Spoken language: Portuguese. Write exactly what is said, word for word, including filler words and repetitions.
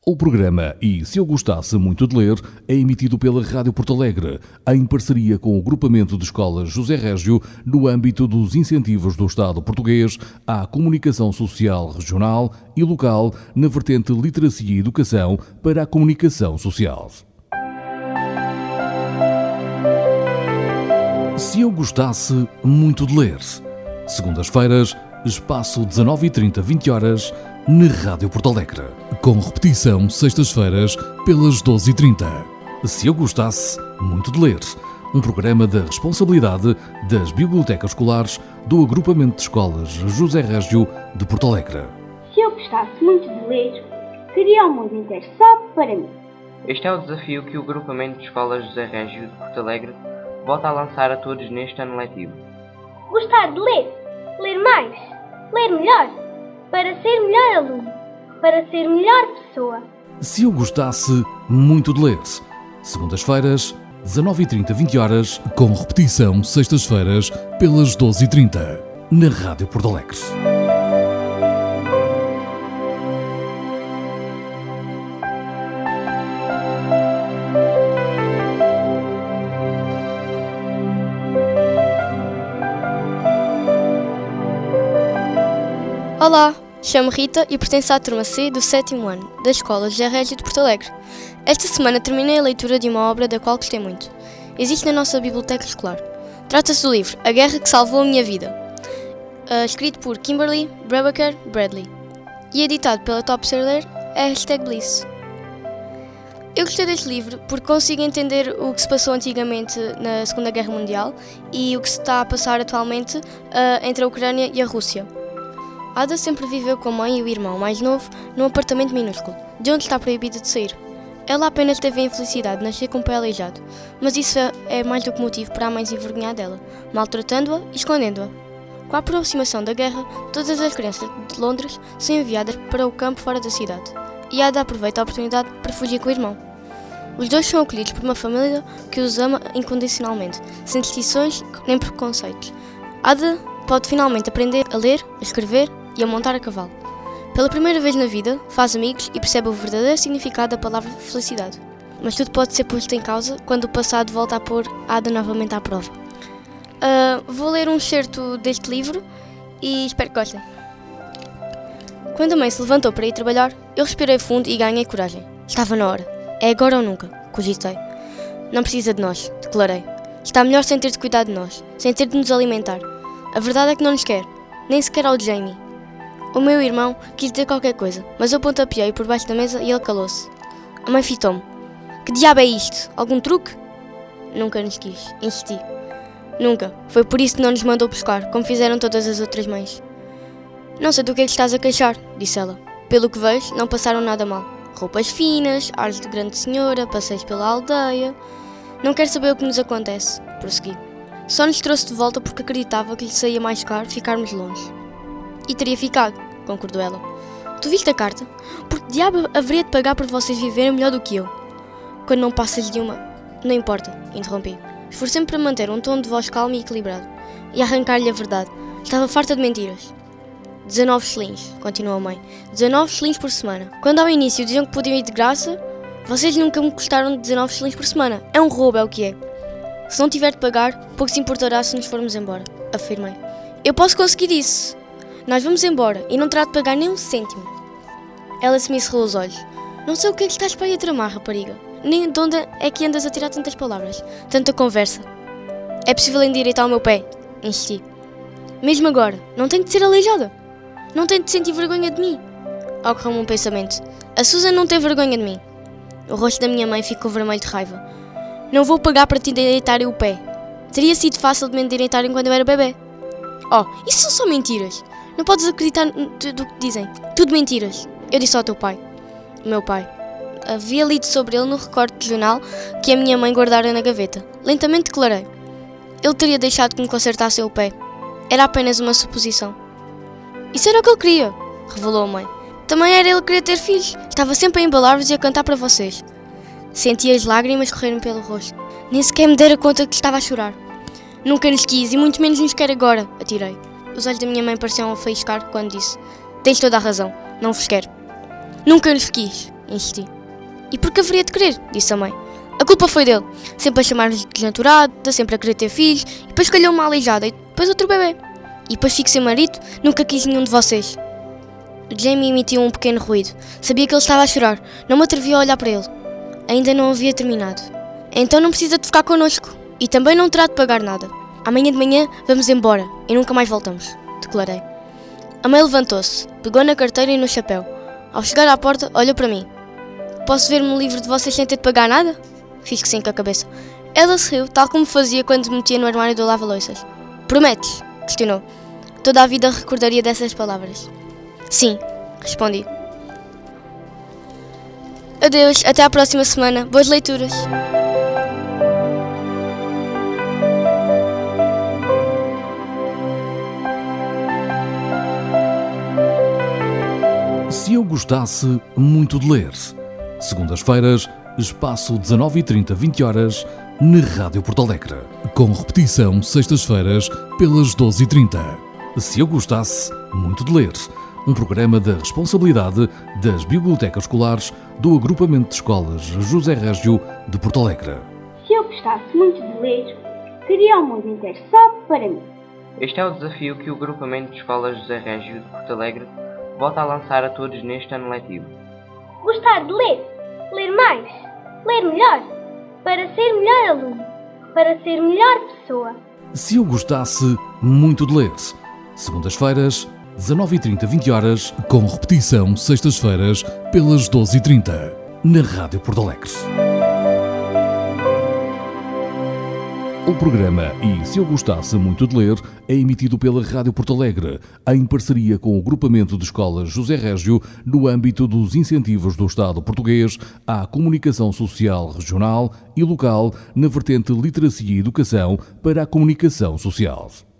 O programa E Se Eu Gostasse Muito de Ler é emitido pela Rádio Porto Alegre, em parceria com o Grupamento de Escolas José Régio, no âmbito dos incentivos do Estado português à comunicação social regional e local na vertente Literacia e Educação para a comunicação social. Se Eu Gostasse Muito de Ler. Segundas-feiras, espaço dezanove e trinta, vinte horas, na Rádio Porto Alegre. Com repetição, sextas-feiras, pelas doze e trinta. Se Eu Gostasse Muito de Ler. Um programa da responsabilidade das bibliotecas escolares do Agrupamento de Escolas José Régio de Porto Alegre. Se eu gostasse muito de ler, teria o mundo inteiro só para mim. Este é o desafio que o Agrupamento de Escolas José Régio de Porto Alegre volta a lançar a todos neste ano letivo. Gostar de ler, ler mais, ler melhor, para ser melhor aluno, para ser melhor pessoa. Se Eu Gostasse Muito de Ler. Segundas-feiras, dezanove e trinta, vinte horas, com repetição sextas-feiras, pelas doze e trinta, na Rádio Porto Alegre. Olá, chamo Rita e pertenço à turma C do sétimo ano, da Escola José Régio de Porto Alegre. Esta semana terminei a leitura de uma obra da qual gostei muito. Existe na nossa biblioteca escolar. Trata-se do livro A Guerra que Salvou a Minha Vida, uh, escrito por Kimberly Brebaker Bradley e editado pela Top Seller hashtag Bliss. Eu gostei deste livro porque consigo entender o que se passou antigamente na Segunda Guerra Mundial e o que se está a passar atualmente uh, entre a Ucrânia e a Rússia. Ada sempre viveu com a mãe e o irmão mais novo num apartamento minúsculo, de onde está proibida de sair. Ela apenas teve a infelicidade de nascer com o pé aleijado, mas isso é mais do que motivo para a mãe se envergonhar dela, maltratando-a e escondendo-a. Com a aproximação da guerra, todas as crianças de Londres são enviadas para o campo fora da cidade, e Ada aproveita a oportunidade para fugir com o irmão. Os dois são acolhidos por uma família que os ama incondicionalmente, sem distinções nem preconceitos. Ada pode finalmente aprender a ler, a escrever e a montar a cavalo. Pela primeira vez na vida, faz amigos e percebe o verdadeiro significado da palavra felicidade. Mas tudo pode ser posto em causa quando o passado volta a pôr Ada novamente à prova. Uh, vou ler um excerto deste livro e espero que gostem. Quando a mãe se levantou para ir trabalhar, eu respirei fundo e ganhei coragem. Estava na hora. É agora ou nunca, cogitei. Não precisa de nós, declarei. Está melhor sem ter de cuidar de nós, sem ter de nos alimentar. A verdade é que não nos quer, nem sequer ao Jamie. O meu irmão quis dizer qualquer coisa, mas eu pontapeei por baixo da mesa e ele calou-se. A mãe fitou-me. Que diabo é isto? Algum truque? Nunca nos quis, insisti. Nunca. Foi por isso que não nos mandou buscar, como fizeram todas as outras mães. Não sei do que é que estás a queixar, disse ela. Pelo que vejo, não passaram nada mal. Roupas finas, ares de grande senhora, passeios pela aldeia. Não quero saber o que nos acontece, prossegui. Só nos trouxe de volta porque acreditava que lhe saía mais caro ficarmos longe. E teria ficado, concordou ela. Tu viste a carta? Porque diabo haveria de pagar por vocês viverem melhor do que eu? Quando não passas de uma... Não importa, interrompi. Esforcei-me para manter um tom de voz calmo e equilibrado. E arrancar-lhe a verdade. Estava farta de mentiras. dezanove shillings, continuou a mãe. dezanove shillings por semana. Quando ao início diziam que podiam ir de graça, vocês nunca me custaram dezanove shillings por semana. É um roubo, é o que é. Se não tiver de pagar, pouco se importará se nos formos embora, afirmei. Eu posso conseguir isso. Nós vamos embora e não terá de pagar nem um cêntimo. Ela se me cerrou os olhos. Não sei o que é que estás para aí a tramar, rapariga. Nem de onde é que andas a tirar tantas palavras, tanta conversa. É possível endireitar o meu pé, insisti. Mesmo agora, não tenho de ser aleijada. Não tenho de sentir vergonha de mim. Ocorreu-me um pensamento. A Susan não tem vergonha de mim. O rosto da minha mãe ficou vermelho de raiva. Não vou pagar para te endireitarem o pé. Teria sido fácil de me endireitarem quando eu era bebê. Oh, isso são só mentiras. Não podes acreditar no que dizem. Tudo mentiras. Eu disse ao teu pai. O meu pai. Havia lido sobre ele no recorte de jornal que a minha mãe guardara na gaveta. Lentamente declarei. Ele teria deixado que me consertassem o pé. Era apenas uma suposição. Isso era o que ele queria, revelou a mãe. Também era ele que queria ter filhos. Estava sempre a embalar-vos e a cantar para vocês. Senti as lágrimas correrem pelo rosto. Nem sequer me dera conta que estava a chorar. Nunca nos quis e muito menos nos quer agora, atirei. Os olhos da minha mãe pareciam a faiscar quando disse: Tens toda a razão, não vos quero. Nunca nos quis, insisti. E por que haveria de querer? Disse a mãe. A culpa foi dele, sempre a chamar-nos de desnaturada, sempre a querer ter filhos, e depois calhou uma aleijada, e depois outro bebê. E depois fico sem marido, nunca quis nenhum de vocês. Jamie emitiu um pequeno ruído. Sabia que ele estava a chorar, não me atrevia a olhar para ele. Ainda não havia terminado. Então não precisa de ficar connosco, e também não terá de pagar nada. Amanhã de manhã vamos embora, e nunca mais voltamos, declarei. A mãe levantou-se, pegou na carteira e no chapéu. Ao chegar à porta, olhou para mim. Posso ver-me livre de vocês sem ter de pagar nada? Fiz que sim com a cabeça. Ela se riu, tal como fazia quando me metia no armário do lava-louças. Prometes? Questionou. Toda a vida recordaria dessas palavras. Sim, respondi. Adeus, até à próxima semana. Boas leituras. Se eu gostasse muito de ler. Segundas-feiras, espaço dezanove e trinta, vinte horas, na Rádio Porto Alegre. Com repetição, sextas-feiras, pelas doze e trinta. Se eu gostasse muito de ler. Um programa da responsabilidade das bibliotecas escolares do Agrupamento de Escolas José Régio de Porto Alegre. Se eu gostasse muito de ler, queria o mundo inteiro só para mim. Este é o desafio que o Agrupamento de Escolas José Régio de Porto Alegre volta a lançar a todos neste ano letivo. Gostar de ler, ler mais, ler melhor, para ser melhor aluno, para ser melhor pessoa. Se eu gostasse muito de ler. Segundas-feiras, dezanove e trinta, vinte horas, com repetição sextas-feiras pelas doze e trinta, na Rádio Porto Alegre. O programa E Se Eu Gostasse Muito de Ler é emitido pela Rádio Porto Alegre, em parceria com o Agrupamento de Escolas José Régio, no âmbito dos incentivos do Estado português à comunicação social regional e local na vertente Literacia e Educação para a comunicação social.